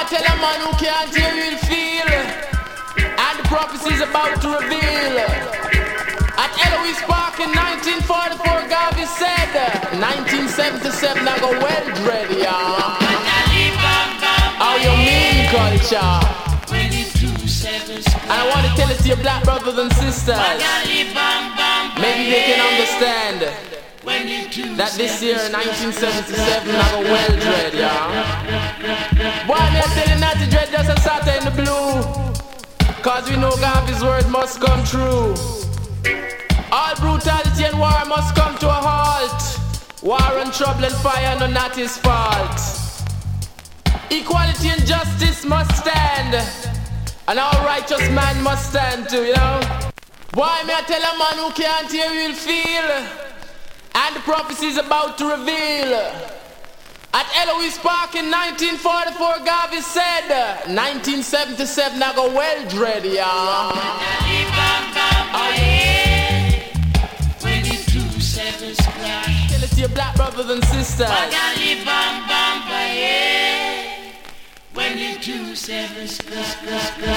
tell a man who can't hear will feel, and the prophecy's about to reveal. At Eloise Park in 1944, Garvey said, 1977 I go well dread, yeah. How you mean culture? And I want to tell it to your black brothers and sisters. Maybe they can understand that this year, 1977, I go well dread, yeah. Boy, me I tell you not to dread just a Saturday in the blue, cause we know Garvey's word must come true. All brutality and war must come to a halt. War and trouble and fire, no, not his fault. Equality and justice must stand, and all righteous man must stand too, you know. Boy, me I tell a man who can't hear will feel, and the prophecy's about to reveal. At Eloise Park in 1944, Garvey said, 1977 I go well dread, yeah. Tell it to your black brothers and sisters. When the 2 7